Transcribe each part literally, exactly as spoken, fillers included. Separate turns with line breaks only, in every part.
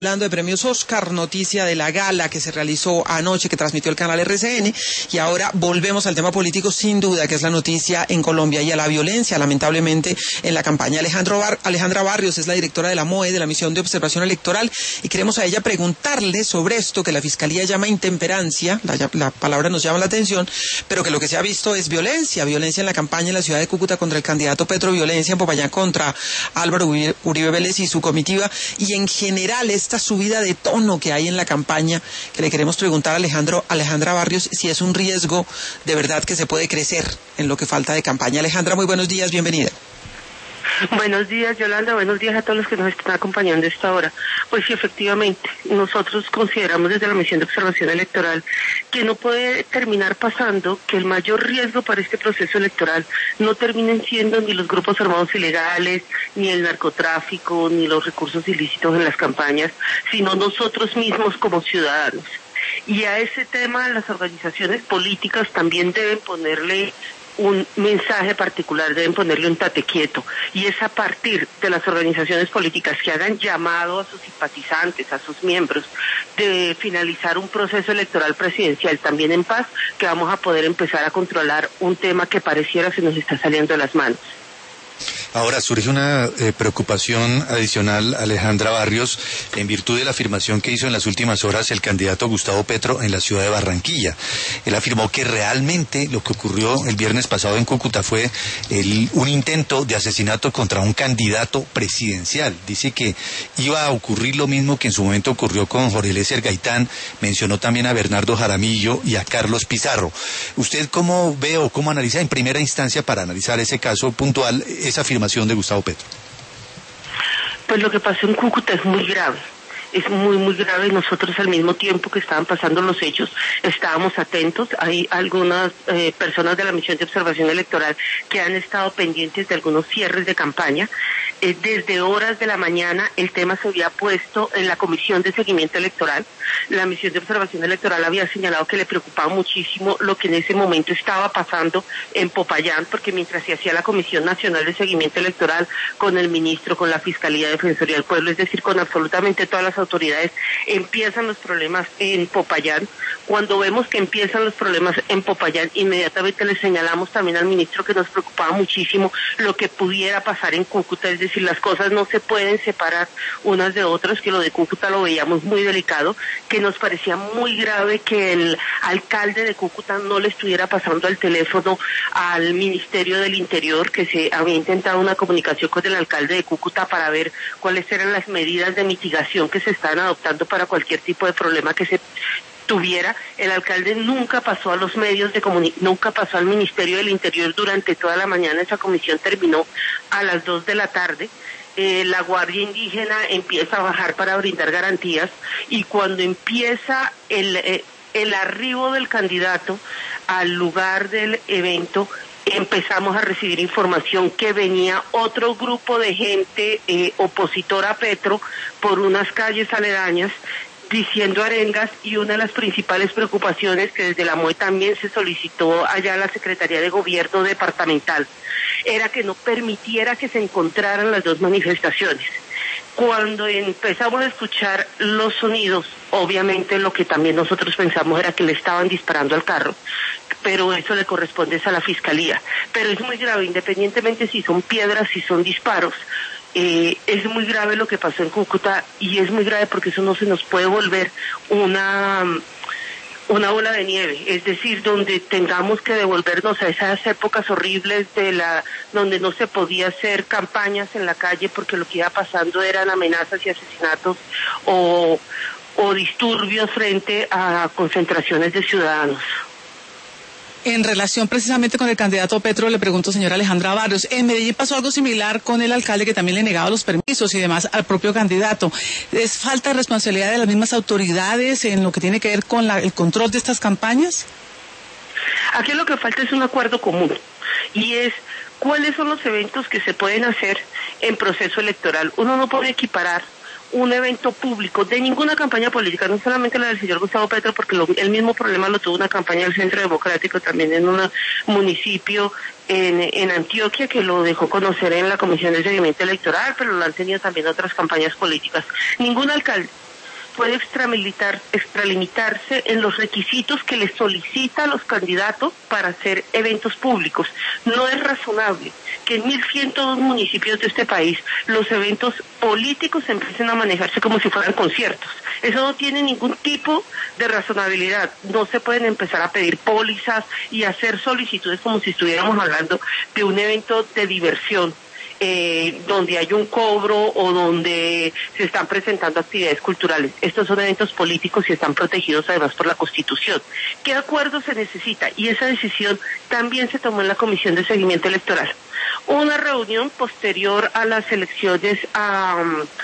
Hablando de premios Oscar, noticia de la gala que se realizó anoche, que transmitió el canal R C N, y ahora volvemos al tema político, sin duda, que es la noticia en Colombia y a la violencia, lamentablemente, en la campaña. Alejandro Bar Alejandra Barrios es la directora de la M O E, de la Misión de Observación Electoral, y queremos a ella preguntarle sobre esto que la Fiscalía llama intemperancia, la, la palabra nos llama la atención, pero que lo que se ha visto es violencia, violencia en la campaña en la ciudad de Cúcuta contra el candidato Petro, violencia en Popayán contra Álvaro Uribe Vélez y su comitiva, y en general esta subida de tono que hay en la campaña, que le queremos preguntar a Alejandro, Alejandra Barrios si es un riesgo de verdad que se puede crecer en lo que falta de campaña. Alejandra, muy buenos días, bienvenida.
Buenos días, Yolanda, buenos días a todos los que nos están acompañando a esta hora. Pues sí, efectivamente, nosotros consideramos desde la Misión de Observación Electoral que no puede terminar pasando que el mayor riesgo para este proceso electoral no terminen siendo ni los grupos armados ilegales, ni el narcotráfico, ni los recursos ilícitos en las campañas, sino nosotros mismos como ciudadanos. Y a ese tema las organizaciones políticas también deben ponerle un mensaje particular, deben ponerle un tate quieto, y es a partir de las organizaciones políticas que hagan llamado a sus simpatizantes, a sus miembros, de finalizar un proceso electoral presidencial también en paz, que vamos a poder empezar a controlar un tema que pareciera se nos está saliendo de las manos.
Ahora surge una eh, preocupación adicional, Alejandra Barrios, en virtud de la afirmación que hizo en las últimas horas el candidato Gustavo Petro en la ciudad de Barranquilla. Él afirmó que realmente lo que ocurrió el viernes pasado en Cúcuta fue el, un intento de asesinato contra un candidato presidencial. Dice que iba a ocurrir lo mismo que en su momento ocurrió con Jorge Eliezer Gaitán, mencionó también a Bernardo Jaramillo y a Carlos Pizarro. ¿Usted cómo ve o cómo analiza en primera instancia, para analizar ese caso puntual, esa afirmación de Gustavo Petro?
Pues lo que pasó en Cúcuta es muy grave, es muy muy grave. Nosotros al mismo tiempo que estaban pasando los hechos estábamos atentos. Hay algunas eh, personas de la Misión de Observación Electoral que han estado pendientes de algunos cierres de campaña. Eh, desde horas de la mañana el tema se había puesto en la Comisión de Seguimiento Electoral. La Misión de Observación Electoral había señalado que le preocupaba muchísimo lo que en ese momento estaba pasando en Popayán, porque mientras se hacía la Comisión Nacional de Seguimiento Electoral con el ministro, con la Fiscalía, Defensoría del Pueblo, es decir, con absolutamente todas las autoridades, empiezan los problemas en Popayán. Cuando vemos que empiezan los problemas en Popayán, inmediatamente le señalamos también al ministro que nos preocupaba muchísimo lo que pudiera pasar en Cúcuta, es decir, las cosas no se pueden separar unas de otras, que lo de Cúcuta lo veíamos muy delicado, que nos parecía muy grave que el alcalde de Cúcuta no le estuviera pasando el teléfono al Ministerio del Interior, que se había intentado una comunicación con el alcalde de Cúcuta para ver cuáles eran las medidas de mitigación que se estaban adoptando para cualquier tipo de problema que se tuviera. El alcalde nunca pasó a los medios de comunicación, nunca pasó al Ministerio del Interior durante toda la mañana. Esa comisión terminó a las dos de la tarde. Eh, la Guardia Indígena empieza a bajar para brindar garantías, y cuando empieza el, eh, el arribo del candidato al lugar del evento, empezamos a recibir información que venía otro grupo de gente eh, opositora a Petro por unas calles aledañas, diciendo arengas, y una de las principales preocupaciones que desde la M O E también se solicitó allá a la Secretaría de Gobierno Departamental era que no permitiera que se encontraran las dos manifestaciones. Cuando empezamos a escuchar los sonidos, obviamente lo que también nosotros pensamos era que le estaban disparando al carro, pero eso le corresponde a la Fiscalía. Pero es muy grave, independientemente si son piedras, si son disparos. Eh, es muy grave lo que pasó en Cúcuta, y es muy grave porque eso no se nos puede volver una una bola de nieve, es decir, donde tengamos que devolvernos a esas épocas horribles de la donde no se podía hacer campañas en la calle porque lo que iba pasando eran amenazas y asesinatos o, o disturbios frente a concentraciones de ciudadanos.
En relación precisamente con el candidato Petro, le pregunto, señora Alejandra Barrios, en Medellín pasó algo similar con el alcalde, que también le negaba los permisos y demás al propio candidato. ¿Es falta de responsabilidad de las mismas autoridades en lo que tiene que ver con la, el control de estas campañas?
Aquí lo que falta es un acuerdo común, y es cuáles son los eventos que se pueden hacer en proceso electoral. Uno no puede equiparar un evento público de ninguna campaña política, no solamente la del señor Gustavo Petro, porque lo, el mismo problema lo tuvo una campaña del Centro Democrático también en un municipio en, en Antioquia, que lo dejó conocer en la Comisión de Seguimiento Electoral, pero lo han tenido también otras campañas políticas. Ningún alcalde puede extramilitar, extralimitarse en los requisitos que le solicita a los candidatos para hacer eventos públicos. No es razonable que en mil ciento dos municipios de este país los eventos políticos empiecen a manejarse como si fueran conciertos. Eso no tiene ningún tipo de razonabilidad. No se pueden empezar a pedir pólizas y hacer solicitudes como si estuviéramos hablando de un evento de diversión. Eh, donde hay un cobro o donde se están presentando actividades culturales. Estos son eventos políticos y están protegidos además por la Constitución. ¿Qué acuerdo se necesita? Y esa decisión también se tomó en la Comisión de Seguimiento Electoral. Una reunión posterior a las elecciones a...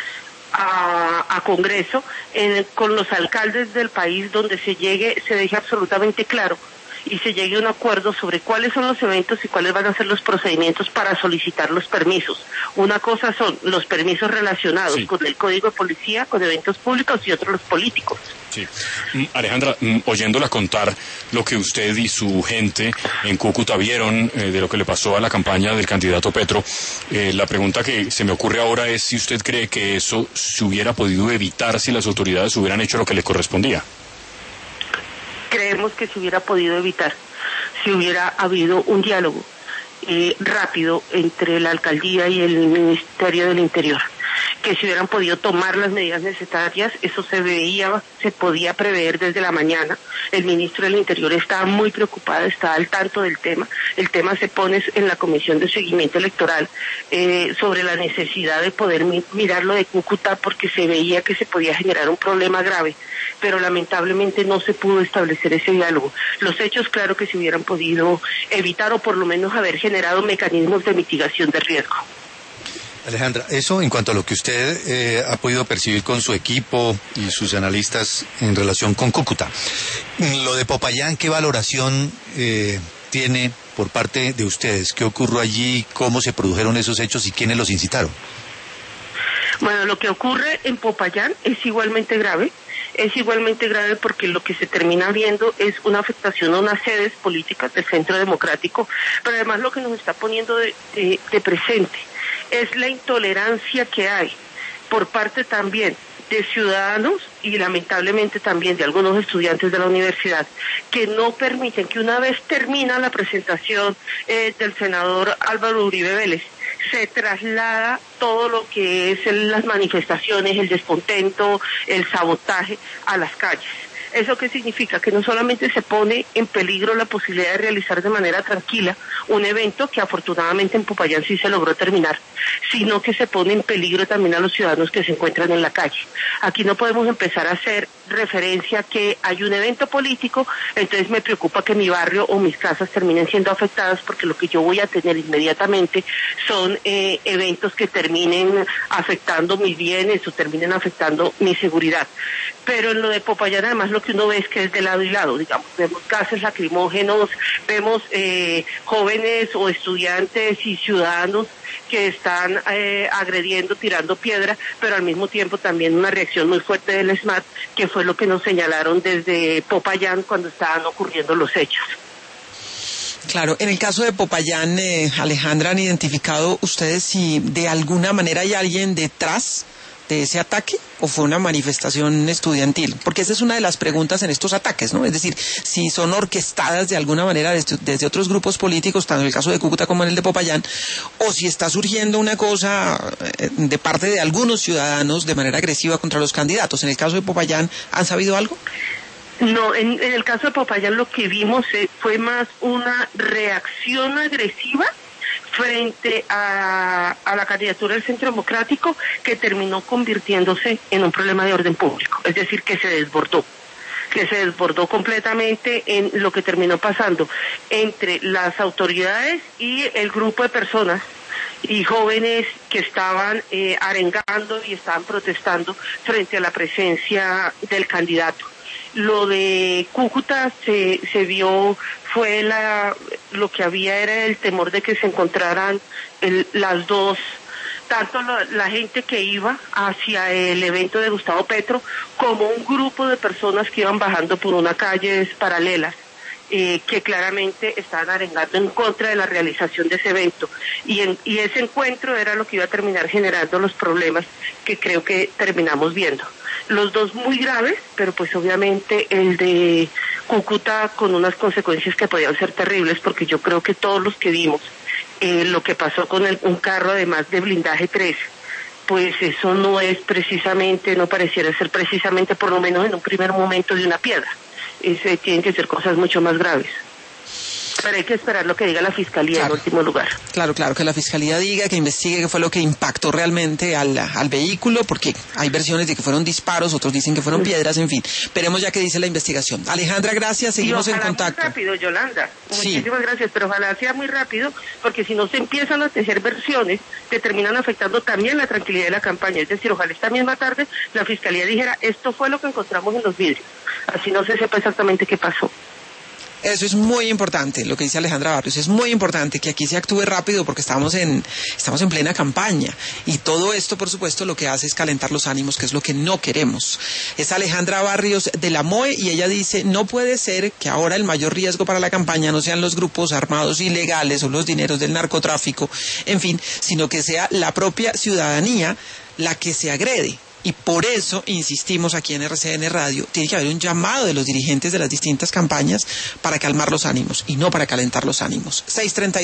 A, a Congreso en, con los alcaldes del país, donde se llegue, se deje absolutamente claro y se llegue a un acuerdo sobre cuáles son los eventos y cuáles van a ser los procedimientos para solicitar los permisos. Una cosa son los permisos relacionados sí. con el Código de Policía, con eventos públicos, y otros los políticos.
Sí. Alejandra, oyéndola contar lo que usted y su gente en Cúcuta vieron eh, de lo que le pasó a la campaña del candidato Petro, eh, la pregunta que se me ocurre ahora es si usted cree que eso se hubiera podido evitar si las autoridades hubieran hecho lo que les correspondía.
Creemos que se hubiera podido evitar si hubiera habido un diálogo eh, rápido entre la alcaldía y el Ministerio del Interior, que se hubieran podido tomar las medidas necesarias. Eso se veía, se podía prever desde la mañana. El ministro del Interior estaba muy preocupado, estaba al tanto del tema. El tema se pone en la Comisión de Seguimiento Electoral eh, sobre la necesidad de poder mi- mirarlo de Cúcuta, porque se veía que se podía generar un problema grave, pero lamentablemente no se pudo establecer ese diálogo. Los hechos, claro que se hubieran podido evitar, o por lo menos haber generado mecanismos de mitigación de riesgo.
Alejandra, eso en cuanto a lo que usted eh, ha podido percibir con su equipo y sus analistas en relación con Cúcuta. Lo de Popayán, ¿qué valoración eh, tiene por parte de ustedes? ¿Qué ocurrió allí? ¿Cómo se produjeron esos hechos y quiénes los incitaron?
Bueno, lo que ocurre en Popayán es igualmente grave. Es igualmente grave porque lo que se termina viendo es una afectación a unas sedes políticas del Centro Democrático, pero además lo que nos está poniendo de, de, de presente es la intolerancia que hay por parte también de ciudadanos y lamentablemente también de algunos estudiantes de la universidad, que no permiten que una vez termina la presentación eh, del senador Álvaro Uribe Vélez, se traslada todo lo que es el, las manifestaciones, el descontento, el sabotaje a las calles. ¿Eso qué significa? Que no solamente se pone en peligro la posibilidad de realizar de manera tranquila un evento, que afortunadamente en Popayán sí se logró terminar, sino que se pone en peligro también a los ciudadanos que se encuentran en la calle. Aquí no podemos empezar a hacer referencia a que hay un evento político, entonces me preocupa que mi barrio o mis casas terminen siendo afectadas, porque lo que yo voy a tener inmediatamente son eh, eventos que terminen afectando mis bienes o terminen afectando mi seguridad. Pero en lo de Popayán además lo que uno ve es que es de lado y lado, digamos, vemos gases lacrimógenos, vemos eh, jóvenes o estudiantes y ciudadanos que están eh, agrediendo, tirando piedra, pero al mismo tiempo también una reacción muy fuerte del ESMAD, que fue lo que nos señalaron desde Popayán cuando estaban ocurriendo los hechos.
Claro, en el caso de Popayán, eh, Alejandra, ¿han identificado ustedes si de alguna manera hay alguien detrás de ese ataque o fue una manifestación estudiantil? Porque esa es una de las preguntas en estos ataques, ¿no? Es decir, si son orquestadas de alguna manera desde, desde otros grupos políticos, tanto en el caso de Cúcuta como en el de Popayán, o si está surgiendo una cosa de parte de algunos ciudadanos de manera agresiva contra los candidatos. En el caso de Popayán, ¿han sabido algo?
No, en, en el caso de Popayán lo que vimos eh, fue más una reacción agresiva frente a, a la candidatura del Centro Democrático, que terminó convirtiéndose en un problema de orden público, es decir, que se desbordó, que se desbordó completamente en lo que terminó pasando entre las autoridades y el grupo de personas y jóvenes que estaban eh, arengando y estaban protestando frente a la presencia del candidato. Lo de Cúcuta se, se vio, fue la, lo que había era el temor de que se encontraran el, las dos, tanto la, la gente que iba hacia el evento de Gustavo Petro, como un grupo de personas que iban bajando por unas calles paralelas, eh, que claramente estaban arengando en contra de la realización de ese evento. Y, en, y ese encuentro era lo que iba a terminar generando los problemas que creo que terminamos viendo. Los dos muy graves, pero pues obviamente el de Cúcuta con unas consecuencias que podían ser terribles, porque yo creo que todos los que vimos eh, lo que pasó con el, un carro además de blindaje tres, pues eso no es precisamente, no pareciera ser precisamente, por lo menos en un primer momento, de una piedra. Ese, tienen que ser cosas mucho más graves. Pero hay que esperar lo que diga la Fiscalía, claro, en último lugar.
Claro, claro, que la Fiscalía diga, que investigue qué fue lo que impactó realmente al, al vehículo, porque hay versiones de que fueron disparos, otros dicen que fueron piedras, en fin. Veremos ya qué dice la investigación. Alejandra, gracias, seguimos en contacto.
Muy rápido, Yolanda.
Sí.
Muchísimas gracias, pero ojalá sea muy rápido, porque si no se empiezan a tejer versiones, que terminan afectando también la tranquilidad de la campaña. Es decir, ojalá esta misma tarde la Fiscalía dijera, esto fue lo que encontramos en los vidrios. Así no se sepa exactamente qué pasó.
Eso es muy importante, lo que dice Alejandra Barrios, es muy importante que aquí se actúe rápido porque estamos en, estamos en plena campaña y todo esto, por supuesto, lo que hace es calentar los ánimos, que es lo que no queremos. Es Alejandra Barrios de la M O E y ella dice, no puede ser que ahora el mayor riesgo para la campaña no sean los grupos armados ilegales o los dineros del narcotráfico, en fin, sino que sea la propia ciudadanía la que se agrede. Y por eso insistimos aquí en R C N Radio, tiene que haber un llamado de los dirigentes de las distintas campañas para calmar los ánimos y no para calentar los ánimos. seis treinta y